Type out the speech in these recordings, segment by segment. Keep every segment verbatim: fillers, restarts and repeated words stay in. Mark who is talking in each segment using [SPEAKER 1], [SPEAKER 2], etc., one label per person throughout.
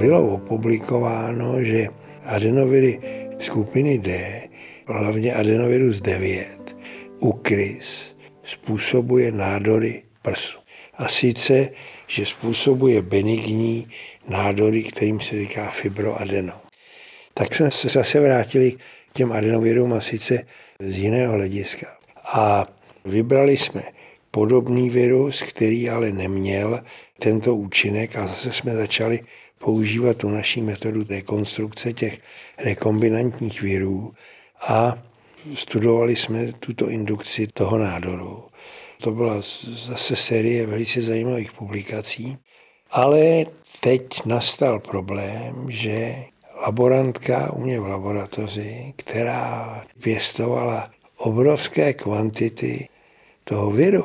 [SPEAKER 1] bylo opublikováno, že adenoviry skupiny D, hlavně adenovirus devět, u krys způsobuje nádory prsu. A sice, že způsobuje benigní nádory, kterým se říká fibroadenom. Tak jsme se zase vrátili k těm adenovirům a sice z jiného hlediska. A vybrali jsme podobný virus, který ale neměl tento účinek a zase jsme začali používat tu naší metodu rekonstrukce těch rekombinantních virů a studovali jsme tuto indukci toho nádoru. To byla zase série velice zajímavých publikací, ale teď nastal problém, že laborantka u mě v laboratoři, která pěstovala obrovské kvantity toho viru,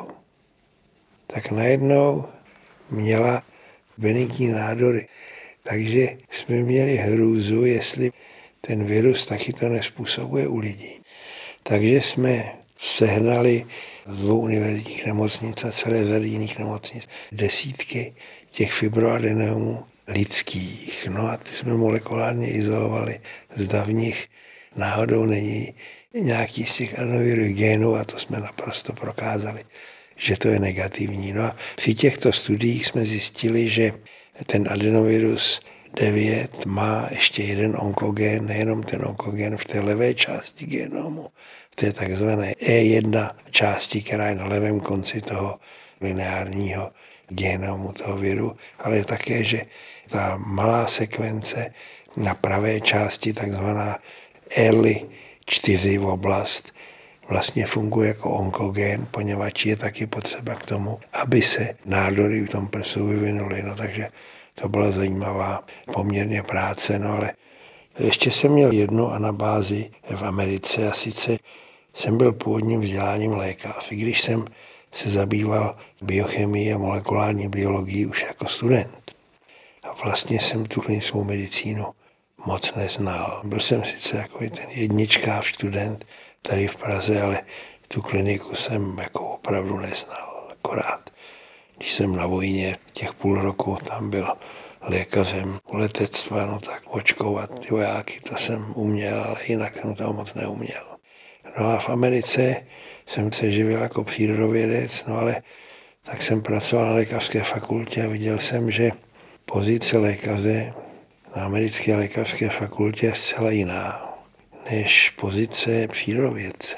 [SPEAKER 1] tak najednou měla benigní nádory. Takže jsme měli hrůzu, jestli ten virus taky to nespůsobuje u lidí. Takže jsme sehnali z dvou univerzitních nemocnic a celé řady jiných nemocnic desítky těch fibroadenomů lidských. No a ty jsme molekulárně izolovali, zda v nich náhodou není nějaký z těch adenovirových génů a to jsme naprosto prokázali, že to je negativní. No a při těchto studiích jsme zjistili, že ten adenovirus devět má ještě jeden onkogen, nejenom ten onkogen v té levé části genomu, v té takzvané E jedna části, která je na levém konci toho lineárního genomu toho viru, ale také, že ta malá sekvence na pravé části, takzvaná early čtyři oblast, vlastně funguje jako onkogen, poněvadž je taky potřeba k tomu, aby se nádory v tom prsu vyvinuly. No, takže to byla zajímavá poměrně práce, no ale ještě jsem měl jednu anabázi v Americe a sice jsem byl původním vzděláním lékař, i když jsem se zabýval biochemií a molekulární biologií už jako student. A vlastně jsem tu klinickou medicínu moc neznal. Byl jsem sice takový ten jedničkář student tady v Praze, ale tu kliniku jsem jako opravdu neznal. Akorát, když jsem na vojně těch půl roku tam byl lékařem u letectva, no tak očkovat ty vojáky, to jsem uměl, ale jinak jsem toho moc neuměl. No a v Americe jsem se živil jako přírodovědec, no ale tak jsem pracoval na lékařské fakultě a viděl jsem, že pozice lékaře na americké lékařské fakultě je zcela jiná než pozice přírodovědce.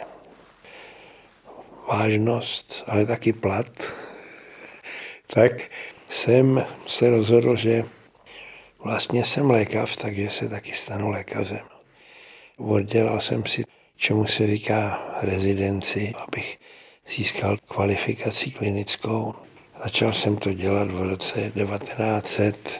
[SPEAKER 1] Vážnost, ale taky plat. Tak jsem se rozhodl, že vlastně jsem lékař, takže se taky stanu lékařem. Oddělal jsem si, čemu se říká rezidenci, abych získal kvalifikaci klinickou. Začal jsem to dělat v roce devatenáct set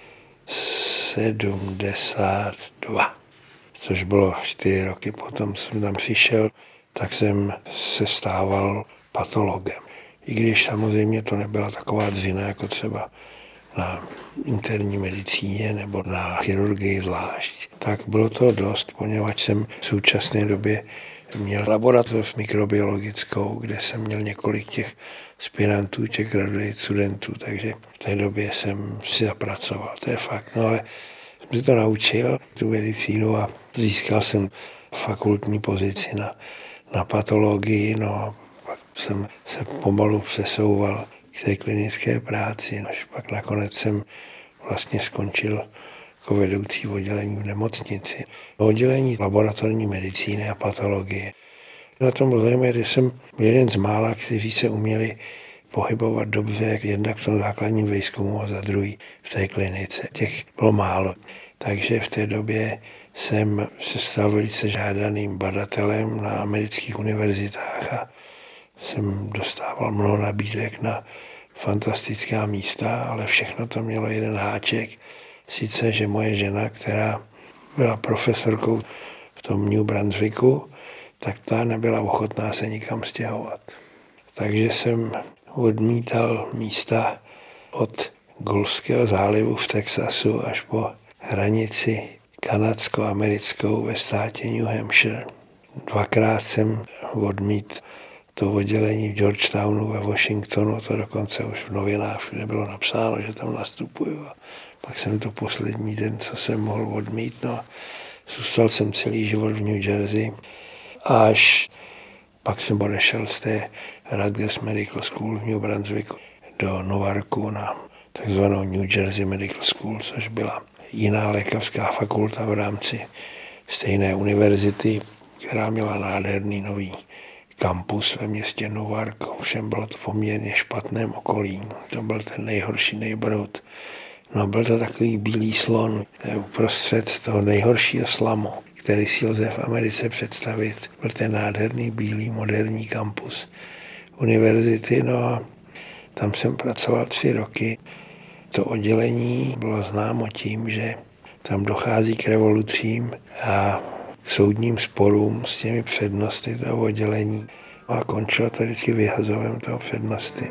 [SPEAKER 1] sedmdesát dva, což bylo čtyři roky potom, jsem tam přišel, tak jsem se stával patologem. I když samozřejmě to nebyla taková dřina, jako třeba na interní medicíně nebo na chirurgii zvlášť. Tak bylo to dost, poněvadž jsem v současné době měl laboratoř mikrobiologickou, kde jsem měl několik těch aspirantů, těch graduate studentů, takže v té době jsem si zapracoval, to je fakt. No ale jsem si to naučil, tu medicínu, a získal jsem fakultní pozici na, na patologii, no a pak jsem se pomalu přesouval k té klinické práci, až pak nakonec jsem vlastně skončil jako vedoucí oddělení v nemocnici. Oddělení laboratorní medicíny a patologie. Na tom bylo zajímavé, že jsem byl jeden z mála, kteří se uměli pohybovat dobře, jednak v tom základním výzkumu a za druhý v té klinice. Těch bylo málo. Takže v té době jsem se stal velice žádaným badatelem na amerických univerzitách a jsem dostával mnoho nabídek na fantastická místa, ale všechno to mělo jeden háček. Sice, že moje žena, která byla profesorkou v tom New Brunswicku, tak ta nebyla ochotná se nikam stěhovat. Takže jsem odmítal místa od Gulfského zálivu v Texasu až po hranici kanadsko-americkou ve státě New Hampshire. Dvakrát jsem odmít to oddělení v Georgetownu ve Washingtonu, to dokonce už v novinách všude bylo napsáno, že tam nastupuju. Pak jsem to poslední den, co jsem mohl odmít. No, zůstal jsem celý život v New Jersey. Až pak jsem odešel z té Rutgers Medical School v New Brunswicku do Newarku na takzvanou New Jersey Medical School, což byla jiná lékařská fakulta v rámci stejné univerzity, která měla nádherný nový kampus ve městě Newark. Všem bylo to v poměrně špatném okolí. To byl ten nejhorší neighborhood. No, byl to takový bílý slon uprostřed toho nejhoršího slamu, který si lze v Americe představit. Byl ten nádherný bílý moderní kampus univerzity. No a tam jsem pracoval tři roky. To oddělení bylo známo tím, že tam dochází k revolucím a k soudním sporům s těmi přednosty toho oddělení. A končilo to vždycky vyhazovem toho přednosty.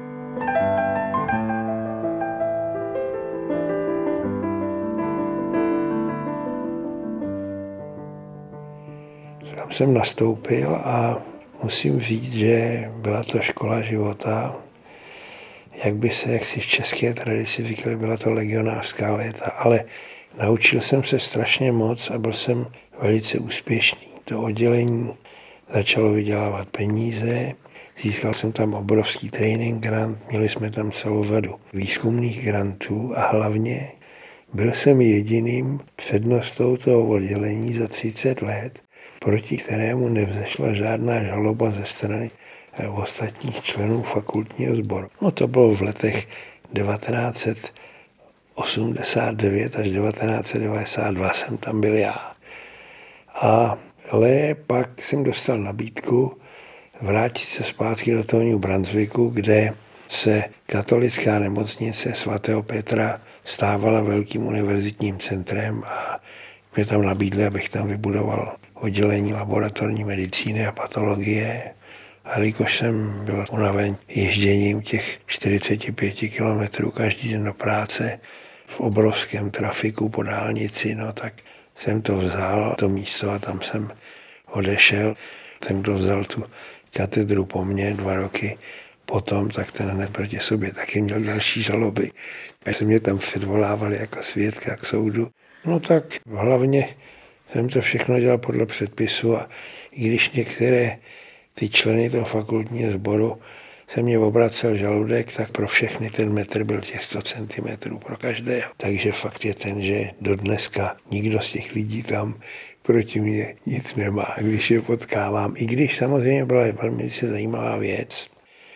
[SPEAKER 1] Tam jsem nastoupil a musím říct, že byla to škola života. Jak by se, jak si v české tradici říkali, byla to legionářská léta, ale naučil jsem se strašně moc a byl jsem velice úspěšný. To oddělení začalo vydělávat peníze, získal jsem tam obrovský training grant, měli jsme tam celou řadu výzkumných grantů a hlavně byl jsem jediným přednostou toho oddělení za třicet let, proti kterému nevzešla žádná žaloba ze strany ostatních členů fakultního sboru. No to bylo v letech devatenáct set osmdesát devět až devatenáct set devadesát dva jsem tam byl já. A ale pak jsem dostal nabídku vrátit se zpátky do toho New Brunswicku, kde se katolická nemocnice svatého Petra stávala velkým univerzitním centrem a mě tam nabídli, abych tam vybudoval oddělení laboratorní medicíny a patologie. A jelikož jsem byl unaven ježděním těch čtyřicet pět kilometrů každý den do práce v obrovském trafiku po dálnici, no tak jsem to vzal, to místo, a tam jsem odešel. Ten, kdo vzal tu katedru po mně dva roky potom, tak ten hned proti sobě taky měl další žaloby. A se mě tam předvolávali jako svědka k soudu. No tak hlavně jsem to všechno dělal podle předpisu a i když některé ty členy toho fakultního sboru se mě obracel žaludek, tak pro všechny ten metr byl těch sto centimetrů pro každého. Takže fakt je ten, že do dneska nikdo z těch lidí tam proti mě nic nemá, když je potkávám. I když samozřejmě byla velmi zajímavá věc.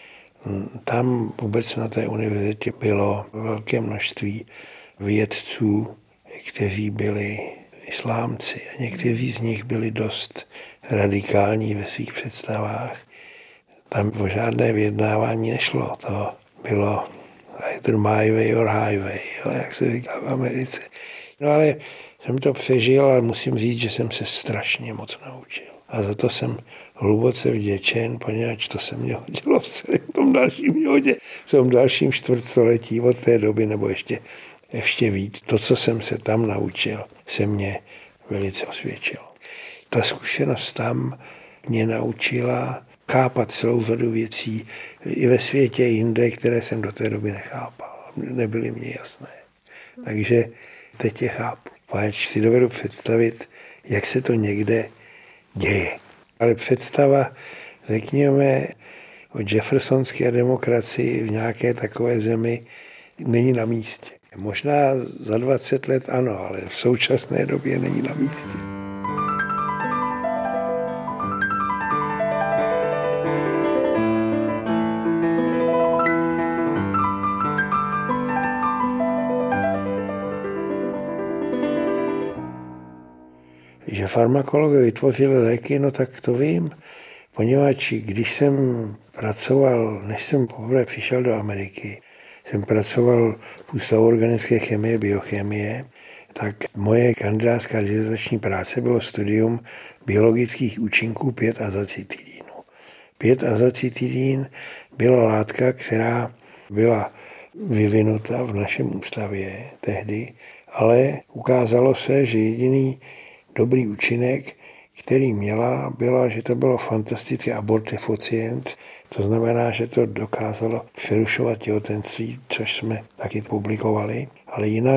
[SPEAKER 1] Tam vůbec na té univerzitě bylo velké množství vědců, kteří byli islámci a někteří z nich byli dost radikální ve svých představách. Tam o žádné vyjednávání nešlo. To bylo either my way or highway, jo, jak se říká v Americe. No ale jsem to přežil, ale musím říct, že jsem se strašně moc naučil. A za to jsem hluboce vděčen, poněvadž to se mě hodilo v celém tom dalším životě, v tom dalším čtvrtstoletí od té doby, nebo ještě, ještě víc. To, co jsem se tam naučil, se mě velice osvědčilo. Ta zkušenost tam mě naučila chápat celou řadu věcí i ve světě jinde, které jsem do té doby nechápal. Nebyly mě jasné. Takže teď je chápu. Páč si dovedu představit, jak se to někde děje. Ale představa, řekněme, o jeffersonské demokracii v nějaké takové zemi není na místě. Možná za dvacet let ano, ale v současné době není na místě. Že farmakologové vytvořili léky, no tak to vím, poněvadž když jsem pracoval, než jsem poprvé přišel do Ameriky, jsem pracoval v Ústavu organické chemie, biochemie, tak moje kandidátská dizertační práce bylo studium biologických účinků pět azacitidínu. pět azacitidín byla látka, která byla vyvinuta v našem ústavě tehdy, ale ukázalo se, že jediný dobrý účinek, který měla, byla, že to bylo fantastické abortifociens, to znamená, že to dokázalo přerušovat těhotenství, což jsme taky publikovali, ale jinak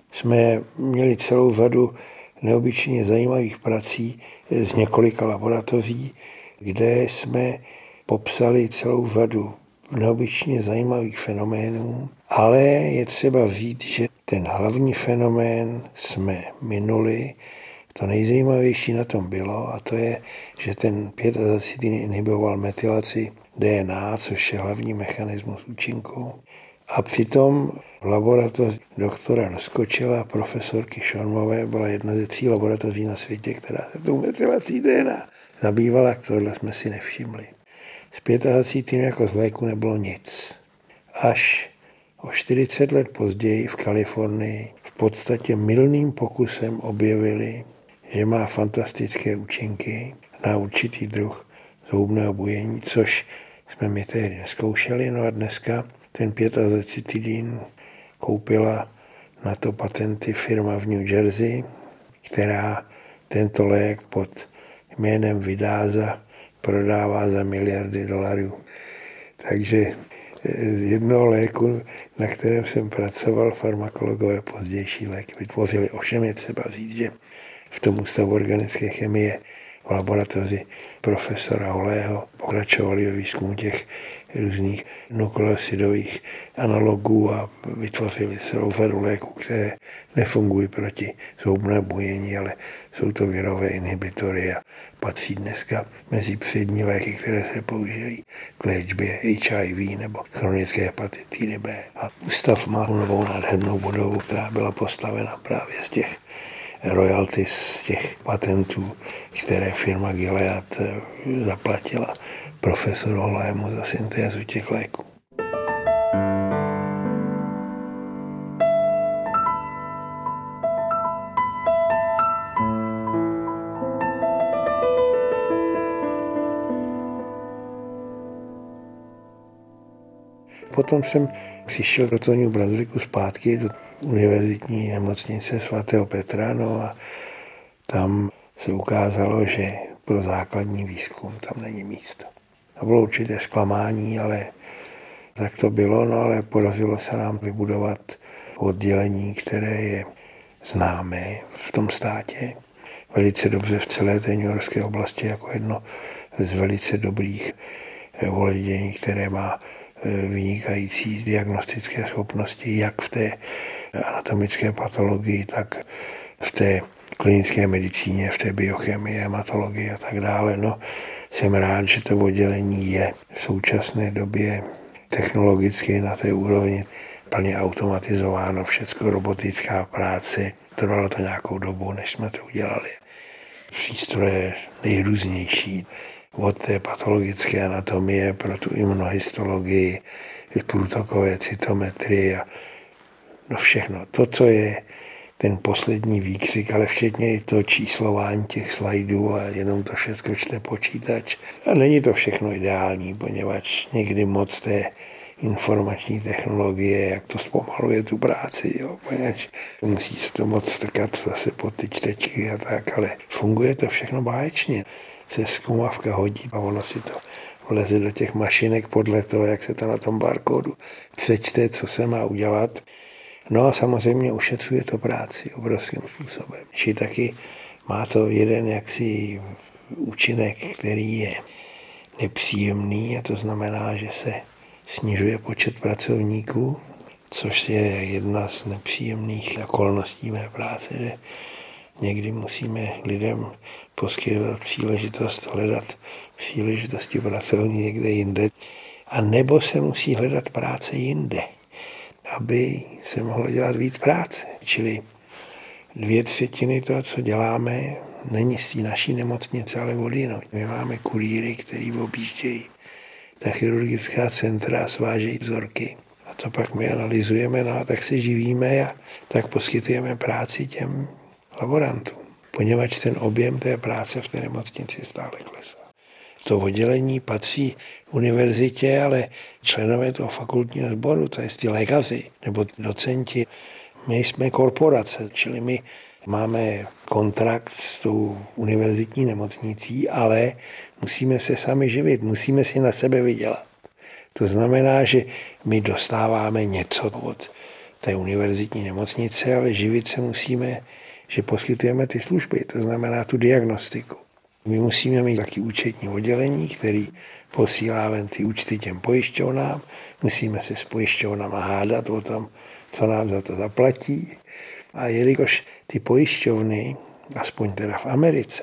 [SPEAKER 1] jsme měli celou řadu neobyčejně zajímavých prací z několika laboratoří, kde jsme popsali celou řadu neobyčejně zajímavých fenoménů, ale je třeba říct, že ten hlavní fenomén jsme minuli. To nejzajímavější na tom bylo, a to je, že ten pětazacetyn inhiboval metylaci D N A, což je hlavní mechanismus účinku. A přitom v laboratoři doktora Rozkočila a profesorky Šormové byla jedna ze tří laboratoří na světě, která se tou metylací D N A zabývala, tohle jsme si nevšimli. Z pětazacetynu jako z léku nebylo nic. Až o čtyřicet let později v Kalifornii v podstatě mylným pokusem objevili, že má fantastické účinky na určitý druh zhoubného bujení, což jsme my tehdy neskoušeli. No a dneska ten pětazacetydin koupila na to patenty firma v New Jersey, která tento lék pod jménem Vidáza prodává za miliardy dolarů. Takže z jednoho léku, na kterém jsem pracoval, farmakologové pozdější léky vytvořili. Ovšem je třeba říct, že v tom ústavu organické chemie v laboratoři profesora Holého pokračovali ve výzkumu těch různých nukleosidových analogů a vytvořili celou řadu léků, které nefungují proti zhoubnému bujení, ale jsou to virové inhibitory a patří dneska mezi přední léky, které se používají k léčbě H I V nebo chronické hepatitidy B. A ústav má novou nádhernou budovu, která byla postavena právě z těch royalties, z těch patentů, které firma Gilead zaplatila profesoru Holému za syntézu těch léků. Potom jsem přišel do toho New Brunswicku zpátky do univerzitní nemocnice svatého Petra, no a tam se ukázalo, že pro základní výzkum tam není místo. To bylo určité zklamání, ale tak to bylo, no ale podařilo se nám vybudovat oddělení, které je známé v tom státě, velice dobře v celé té newyorské oblasti jako jedno z velice dobrých oddělení, které má vynikající diagnostické schopnosti jak v té anatomické patologii, tak v té klinické medicíně, v té biochemii, hematologii a tak dále. No, jsem rád, že to oddělení je v současné době technologicky na té úrovni plně automatizováno, všecko robotická práce. Trvalo to nějakou dobu, než jsme to udělali. Přístroje nejrůznější. Od té patologické anatomie pro tu imunohistologii, průtokové cytometrie a no všechno. To, co je ten poslední výkřik, ale včetně i to číslování těch slajdů a jenom to všechno čte počítač. A není to všechno ideální, poněvadž někdy moc té informační technologie, jak to zpomaluje tu práci, jo, poněvadž musí se to moc strkat zase pod ty čtečky a tak, ale funguje to všechno báječně. Se zkumavka hodí a ono si to vleze do těch mašinek podle toho, jak se to na tom barkódu přečte, co se má udělat. No a samozřejmě ušetřuje to práci obrovským způsobem. Či taky má to jeden jaksi účinek, který je nepříjemný, a to znamená, že se snižuje počet pracovníků, což je jedna z nepříjemných okolností mé práce, že někdy musíme lidem poskytovat příležitost hledat příležitosti pracovní někde jinde, a nebo se musí hledat práce jinde, aby se mohlo dělat víc práce. Čili dvě třetiny toho, co děláme, není z té naší nemocnice, ale od jinou. My máme kurýry, který objíždějí ta chirurgická centra a svážejí vzorky. A to pak my analyzujeme, no a tak se živíme a tak poskytujeme práci těm laborantům, poněvadž ten objem té práce v té nemocnici stále klesá. To oddělení patří univerzitě, ale členové toho fakultního sboru, to je ty lékaři nebo docenti, my jsme korporace, čili my máme kontrakt s tou univerzitní nemocnicí, ale musíme se sami živit, musíme si na sebe vydělat. To znamená, že my dostáváme něco od té univerzitní nemocnice, ale živit se musíme, že poskytujeme ty služby, to znamená tu diagnostiku. My musíme mít taky účetní oddělení, který posílá ven ty účty těm pojišťovnám. Musíme se s pojišťovnama hádat o tom, co nám za to zaplatí. A jelikož ty pojišťovny, aspoň teda v Americe,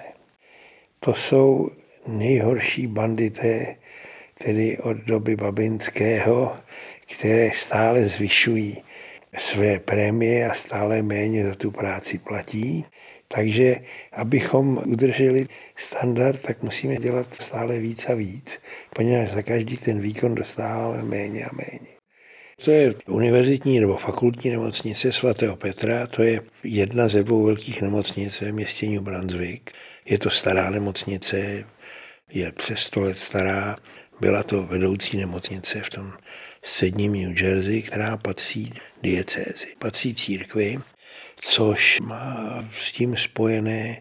[SPEAKER 1] to jsou nejhorší bandité, tedy od doby Babinského, které stále zvyšují své prémie a stále méně za tu práci platí. Takže abychom udrželi standard, tak musíme dělat stále víc a víc, poněvadž za každý ten výkon dostáváme méně a méně. To je univerzitní nebo fakultní nemocnice svatého Petra, to je jedna ze dvou velkých nemocnic ve městě New Brunswick. Je to stará nemocnice, je přes sto let stará. Byla to vedoucí nemocnice v tom středním New Jersey, která patří diecézi, patří církvi, což má s tím spojené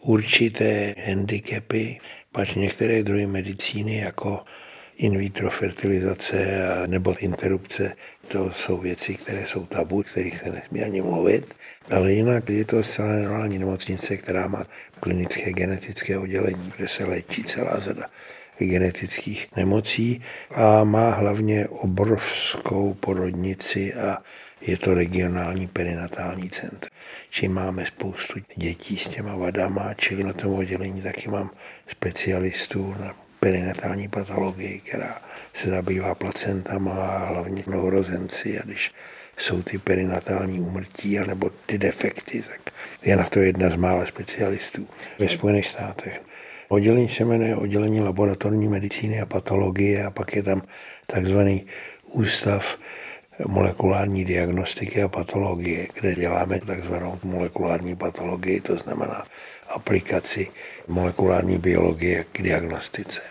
[SPEAKER 1] určité handicapy, pač některé druhy medicíny jako in vitro fertilizace nebo interrupce, to jsou věci, které jsou tabu, kterých se nesmí ani mluvit, ale jinak je to zcela normální nemocnice, která má klinické genetické oddělení, kde se léčí celá řada genetických nemocí a má hlavně obrovskou porodnici a je to regionální perinatální centrum. Čím máme spoustu dětí s těma vadama, čili na tom oddělení taky mám specialistů na perinatální patologii, která se zabývá placentama a hlavně novorozenci. A když jsou ty perinatální úmrtí anebo ty defekty, tak je na to jedna z mála specialistů ve Spojených státech. Oddělení se jmenuje oddělení laboratorní medicíny a patologie a pak je tam takzvaný ústav molekulární diagnostiky a patologie, kde děláme takzvanou molekulární patologii, to znamená aplikaci molekulární biologie k diagnostice.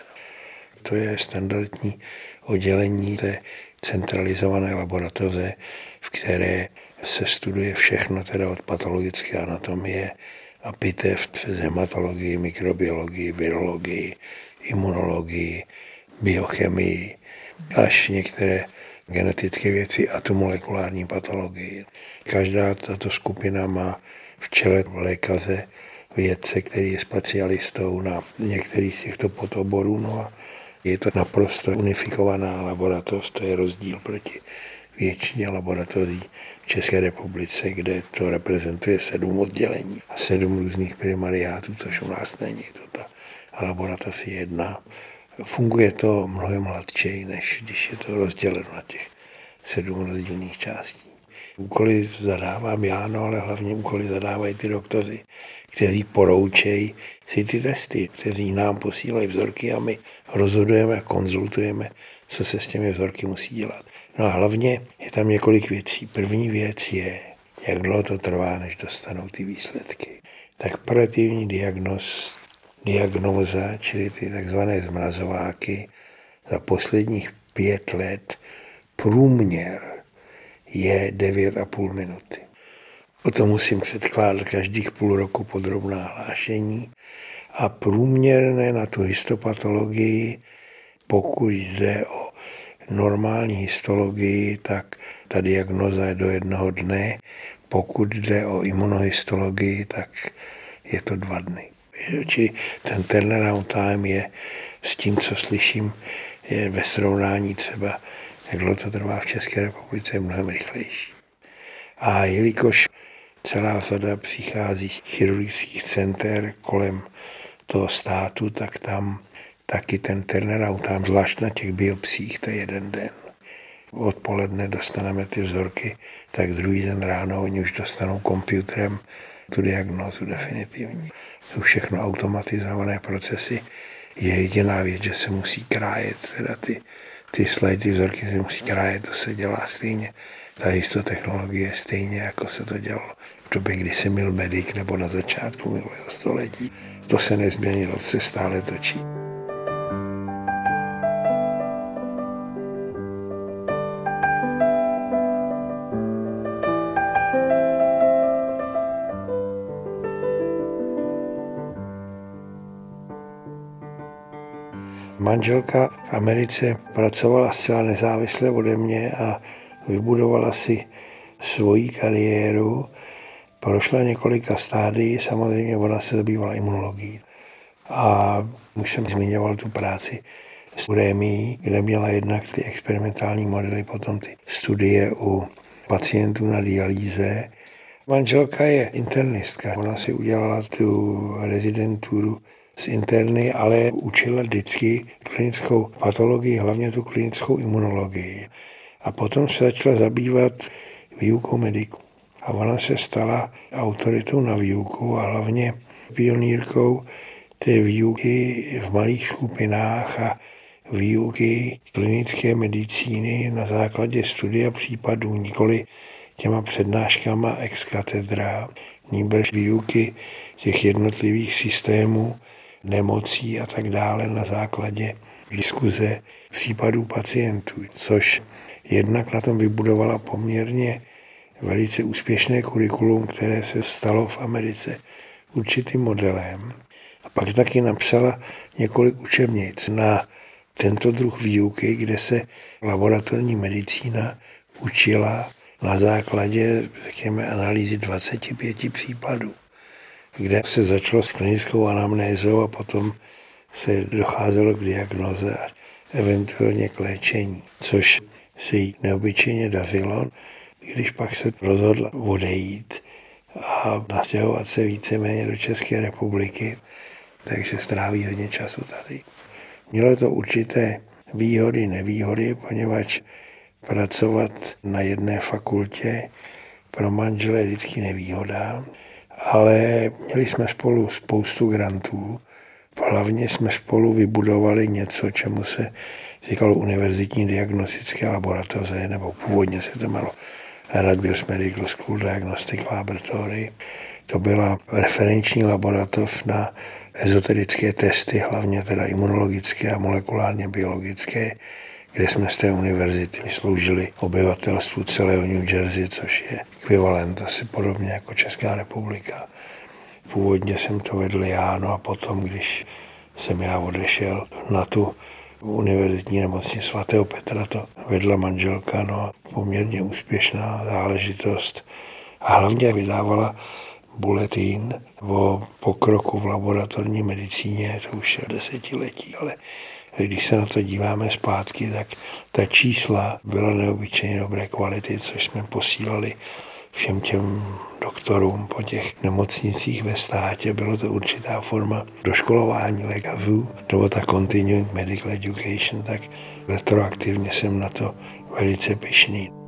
[SPEAKER 1] To je standardní oddělení té centralizované laboratoře, v které se studuje všechno, teda od patologické anatomie a pitev přes hematologii, mikrobiologii, virologii, imunologii, biochemii, až některé genetické věci a tu molekulární patologii. Každá tato skupina má v čele lékaře, vědce, který je specialistou na některých z těchto podoborů. No a je to naprosto unifikovaná laboratoř, to je rozdíl proti většině laboratoří v České republice, kde to reprezentuje sedm oddělení a sedm různých primariátů, což u nás není. To ta laboratoř je jedna. Funguje to mnohem hladčej, než když je to rozděleno na těch sedm rozdílných částí. Úkoly zadávám já, no, ale hlavně úkoly zadávají ty doktoři, kteří poroučejí si ty testy, kteří nám posílají vzorky a my rozhodujeme, konzultujeme, co se s těmi vzorky musí dělat. No a hlavně je tam několik věcí. První věc je, jak dlouho to trvá, než dostanou ty výsledky. Tak paliativní diagnoz, diagnóza, čili ty takzvané zmrazováky, za posledních pět let průměr je devět a půl minuty. O tom musím předkládat každých půl roku podrobná hlášení a průměrné na tu histopatologii, pokud jde o normální histologii, tak ta diagnoza je do jednoho dne. Pokud jde o imunohistologii, tak je to dva dny. Čili ten turnaround time je s tím, co slyším, je ve srovnání třeba, jak dlouho to trvá v České republice, je mnohem rychlejší. A jelikož celá řada přichází z chirurgických center kolem toho státu, tak tam taky ten turnaround time, zvlášť na těch biopsích, to je jeden den. Odpoledne dostaneme ty vzorky, tak druhý den ráno oni už dostanou počítačem tu diagnózu definitivní. Jsou všechno automatizované procesy. Je jediná věc, že se musí krájet, teda ty, ty slidy, vzorky se musí krájet, to se dělá stejně. Ta histotechnologie stejně, jako se to dělalo v době, kdy se mil medic nebo na začátku minulého století. To se nezměnilo, to se stále točí. Manželka v Americe pracovala zcela nezávisle ode mě a vybudovala si svoji kariéru, prošla několika stádií, samozřejmě ona se zabývala imunologií. A už jsem zmiňoval tu práci s urémií, kde měla jednak ty experimentální modely, potom ty studie u pacientů na dialýze. Manželka je internistka, ona si udělala tu rezidenturu z interny, ale učila vždycky klinickou patologii, hlavně tu klinickou imunologii. A potom se začala zabývat výukou mediků. A ona se stala autoritou na výuku a hlavně pionýrkou té výuky v malých skupinách a výuky klinické medicíny na základě studia případů, nikoli těma přednáškama ex cathedra, nýbrž výuky těch jednotlivých systémů, nemocí a tak dále na základě diskuze případů pacientů, což jednak na tom vybudovala poměrně velice úspěšné kurikulum, které se stalo v Americe určitým modelem. A pak taky napsala několik učebnic na tento druh výuky, kde se laboratorní medicína učila na základě, řekněme, analýzy dvaceti pěti případů, kde se začalo s klinickou anamnézou a potom se docházelo k diagnoze a eventuálně k léčení, což se jí neobyčejně dařilo, když pak se rozhodla odejít a nastěhovat se víceméně do České republiky, takže stráví hodně času tady. Mělo to určité výhody, nevýhody, poněvadž pracovat na jedné fakultě pro manžele je vždycky nevýhoda, ale měli jsme spolu spoustu grantů. Hlavně jsme spolu vybudovali něco, čemu se říkalo univerzitní diagnostické laboratoře, nebo původně se to jmenovalo Rutgers Medical School Diagnostic Laboratory. To byla referenční laboratoř na ezoterické testy, hlavně teda imunologické a molekulárně biologické, kde jsme z té univerzity sloužili obyvatelstvu celého New Jersey, což je ekvivalent asi podobně jako Česká republika. Původně jsem to vedl já, no a potom, když jsem já odešel na tu univerzitní nemocnici svatého Petra, to vedla manželka, no poměrně úspěšná záležitost. A hlavně vydávala bulletin o pokroku v laboratorní medicíně, to už je desetiletí, ale když se na to díváme zpátky, tak ta čísla byla neobyčejně dobré kvality, což jsme posílali všem těm doktorům po těch nemocnicích ve státě. Bylo to určitá forma doškolování lékařů, nebo ta continuing medical education, tak retroaktivně jsem na to velice pyšný.